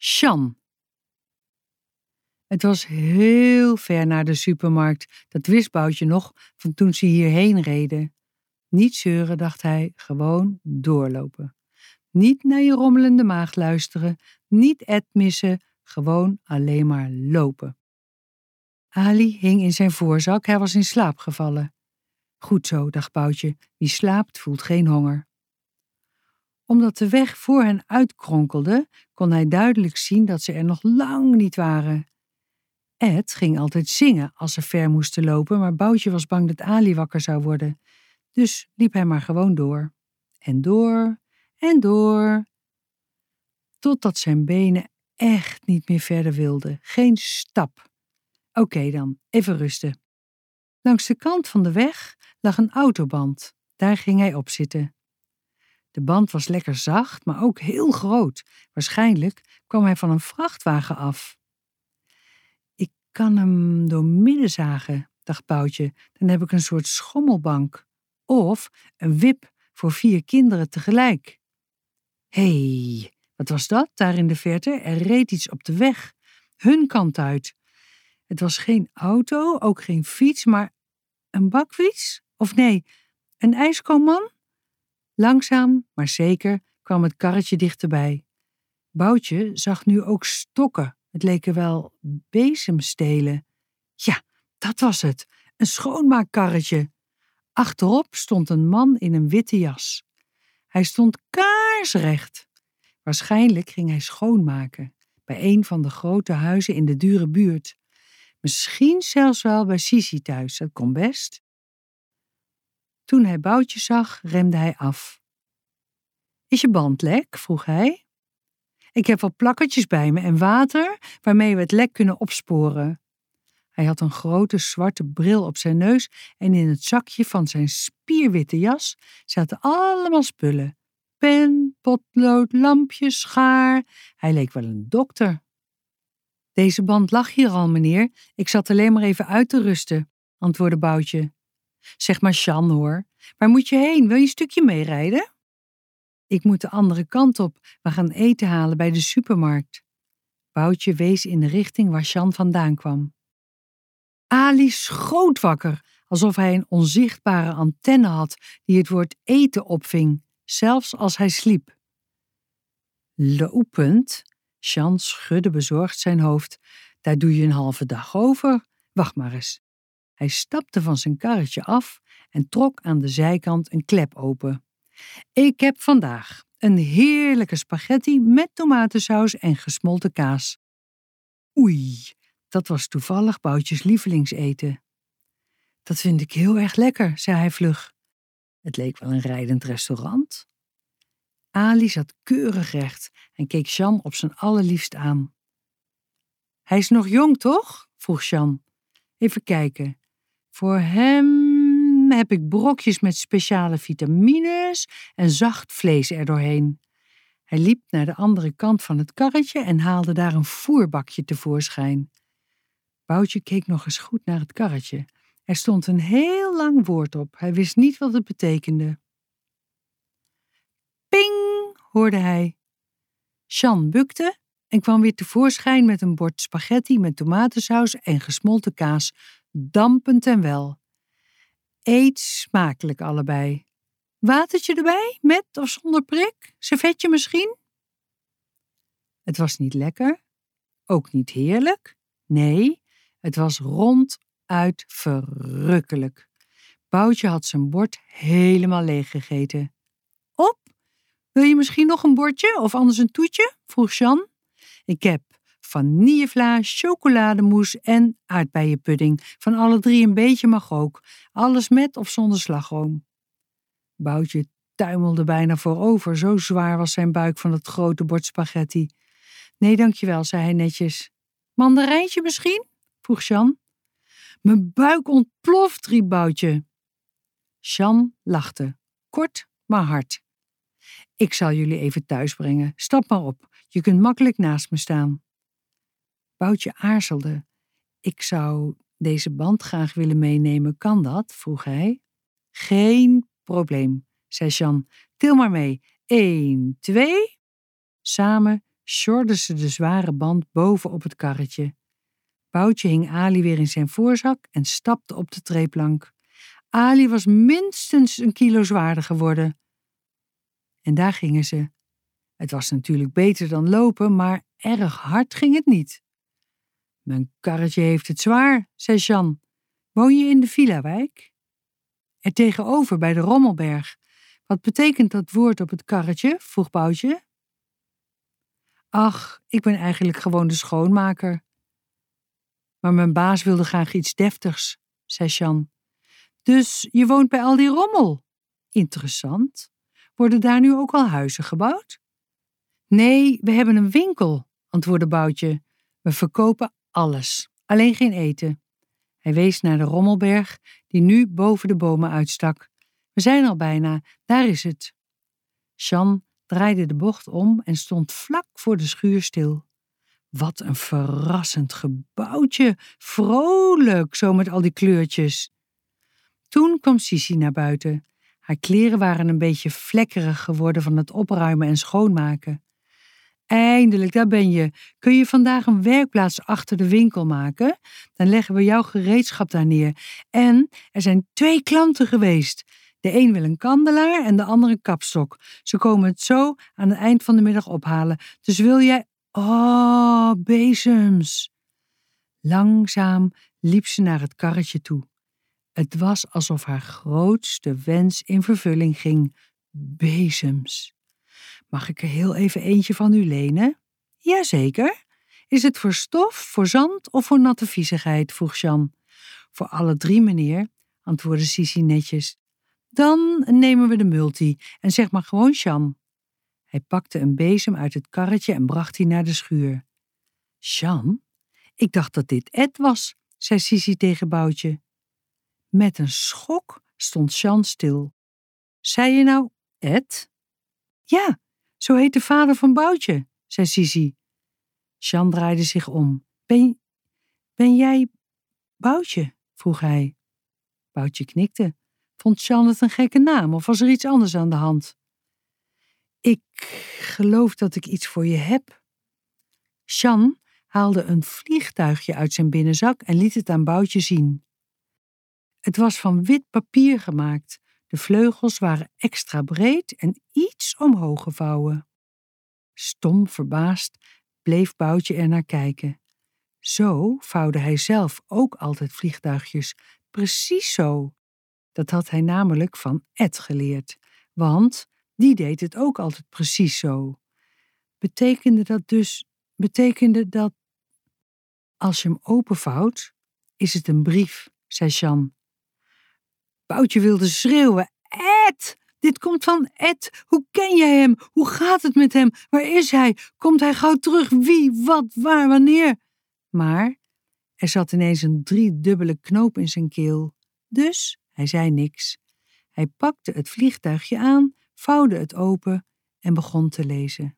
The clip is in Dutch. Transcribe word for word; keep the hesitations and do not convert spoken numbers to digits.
Sjan. Het was heel ver naar de supermarkt, dat wist Boutje nog van toen ze hierheen reden. Niet zeuren, dacht hij, gewoon doorlopen. Niet naar je rommelende maag luisteren, niet Ed missen, gewoon alleen maar lopen. Ali hing in zijn voorzak, hij was in slaap gevallen. Goed zo, dacht Boutje, wie slaapt voelt geen honger. Omdat de weg voor hen uitkronkelde, kon hij duidelijk zien dat ze er nog lang niet waren. Ed ging altijd zingen als ze ver moesten lopen, maar Boutje was bang dat Ali wakker zou worden. Dus liep hij maar gewoon door. En door, en door. Totdat zijn benen echt niet meer verder wilden. Geen stap. Oké dan, even rusten. Langs de kant van de weg lag een autoband. Daar ging hij op zitten. De band was lekker zacht, maar ook heel groot. Waarschijnlijk kwam hij van een vrachtwagen af. Ik kan hem doormidden zagen, dacht Boutje. Dan heb ik een soort schommelbank. Of een wip voor vier kinderen tegelijk. Hé, hey, wat was dat daar in de verte? Er reed iets op de weg. Hun kant uit. Het was geen auto, ook geen fiets, maar een bakfiets? Of nee, een ijskoman? Langzaam, maar zeker, kwam het karretje dichterbij. Boutje zag nu ook stokken. Het leken wel bezemstelen. Ja, dat was het. Een schoonmaakkarretje. Achterop stond een man in een witte jas. Hij stond kaarsrecht. Waarschijnlijk ging hij schoonmaken. Bij een van de grote huizen in de dure buurt. Misschien zelfs wel bij Sisi thuis, dat kon best. Toen hij Boutje zag, remde hij af. Is je band lek? Vroeg hij. Ik heb wat plakkertjes bij me en water waarmee we het lek kunnen opsporen. Hij had een grote zwarte bril op zijn neus en in het zakje van zijn spierwitte jas zaten allemaal spullen. Pen, potlood, lampjes, schaar. Hij leek wel een dokter. Deze band lag hier al, meneer. Ik zat alleen maar even uit te rusten, antwoordde Boutje. Zeg maar Sjan, hoor. Waar moet je heen? Wil je een stukje meerijden? Ik moet de andere kant op. We gaan eten halen bij de supermarkt. Boutje wees in de richting waar Sjan vandaan kwam. Ali schoot wakker, alsof hij een onzichtbare antenne had die het woord eten opving, zelfs als hij sliep. Lopend? Sjan schudde bezorgd zijn hoofd. Daar doe je een halve dag over. Wacht maar eens. Hij stapte van zijn karretje af en trok aan de zijkant een klep open. Ik heb vandaag een heerlijke spaghetti met tomatensaus en gesmolten kaas. Oei, dat was toevallig Boutjes lievelingseten. Dat vind ik heel erg lekker, zei hij vlug. Het leek wel een rijdend restaurant. Ali zat keurig recht en keek Sjan op zijn allerliefst aan. Hij is nog jong, toch? Vroeg Sjan. Even kijken. Voor hem heb ik brokjes met speciale vitamines en zacht vlees erdoorheen. Hij liep naar de andere kant van het karretje en haalde daar een voerbakje tevoorschijn. Boutje keek nog eens goed naar het karretje. Er stond een heel lang woord op. Hij wist niet wat het betekende. Ping, hoorde hij. Sjan bukte en kwam weer tevoorschijn met een bord spaghetti met tomatensaus en gesmolten kaas, dampend en wel. Eet smakelijk allebei. Watertje erbij, met of zonder prik? Servetje misschien? Het was niet lekker, ook niet heerlijk. Nee, het was ronduit verrukkelijk. Boutje had zijn bord helemaal leeg gegeten. Op, wil je misschien nog een bordje of anders een toetje? Vroeg Sjan. Ik heb vanillevla, chocolademousse en aardbeienpudding. Van alle drie een beetje mag ook. Alles met of zonder slagroom. Boutje tuimelde bijna voorover, zo zwaar was zijn buik van het grote bord spaghetti. Nee, dankjewel, zei hij netjes. Mandarijntje misschien? Vroeg Sjan. Mijn buik ontploft, riep Boutje. Sjan lachte, kort maar hard. Ik zal jullie even thuis brengen. Stap maar op, je kunt makkelijk naast me staan. Boutje aarzelde. Ik zou deze band graag willen meenemen, kan dat? Vroeg hij. Geen probleem, zei Sjan. Til maar mee. Eén, twee. Samen sjorde ze de zware band boven op het karretje. Boutje hing Ali weer in zijn voorzak en stapte op de treeplank. Ali was minstens een kilo zwaarder geworden. En daar gingen ze. Het was natuurlijk beter dan lopen, maar erg hard ging het niet. Mijn karretje heeft het zwaar, zei Jan. Woon je in de villa-wijk? Er tegenover bij de Rommelberg. Wat betekent dat woord op het karretje? Vroeg Boutje. Ach, ik ben eigenlijk gewoon de schoonmaker. Maar mijn baas wilde graag iets deftigs, zei Jan. Dus je woont bij al die rommel? Interessant. Worden daar nu ook al huizen gebouwd? Nee, we hebben een winkel, antwoordde Boutje. We verkopen alles, alleen geen eten. Hij wees naar de Rommelberg, die nu boven de bomen uitstak. We zijn al bijna, daar is het. Jan draaide de bocht om en stond vlak voor de schuur stil. Wat een verrassend gebouwtje, vrolijk, zo met al die kleurtjes. Toen kwam Sisi naar buiten. Haar kleren waren een beetje vlekkerig geworden van het opruimen en schoonmaken. Eindelijk, daar ben je. Kun je vandaag een werkplaats achter de winkel maken? Dan leggen we jouw gereedschap daar neer. En er zijn twee klanten geweest. De een wil een kandelaar en de ander een kapstok. Ze komen het zo aan het eind van de middag ophalen. Dus wil jij... Oh, bezems. Langzaam liep ze naar het karretje toe. Het was alsof haar grootste wens in vervulling ging. Bezems. Mag ik er heel even eentje van u lenen? Jazeker. Is het voor stof, voor zand of voor natte viezigheid? Vroeg Jan. Voor alle drie, meneer, antwoordde Sisi netjes. Dan nemen we de multi en zeg maar gewoon Jan. Hij pakte een bezem uit het karretje en bracht die naar de schuur. Jan, ik dacht dat dit Ed was, zei Sisi tegen Boutje. Met een schok stond Jan stil. Zei je nou Ed? Ja, zo heet de vader van Boutje, zei Sisi. Jan draaide zich om. Ben, ben jij Boutje? Vroeg hij. Boutje knikte. Vond Jan het een gekke naam of was er iets anders aan de hand? Ik geloof dat ik iets voor je heb. Jan haalde een vliegtuigje uit zijn binnenzak en liet het aan Boutje zien. Het was van wit papier gemaakt. De vleugels waren extra breed en iets omhoog gevouwen. Stom verbaasd bleef Boutje er naar kijken. Zo vouwde hij zelf ook altijd vliegtuigjes, precies zo. Dat had hij namelijk van Ed geleerd, want die deed het ook altijd precies zo. Betekende dat dus, betekende dat... Als je hem openvouwt, is het een brief, zei Jan. Boutje wilde schreeuwen. Ed, dit komt van Ed. Hoe ken jij hem? Hoe gaat het met hem? Waar is hij? Komt hij gauw terug? Wie, wat, waar, wanneer? Maar er zat ineens een driedubbele knoop in zijn keel. Dus hij zei niks. Hij pakte het vliegtuigje aan, vouwde het open en begon te lezen.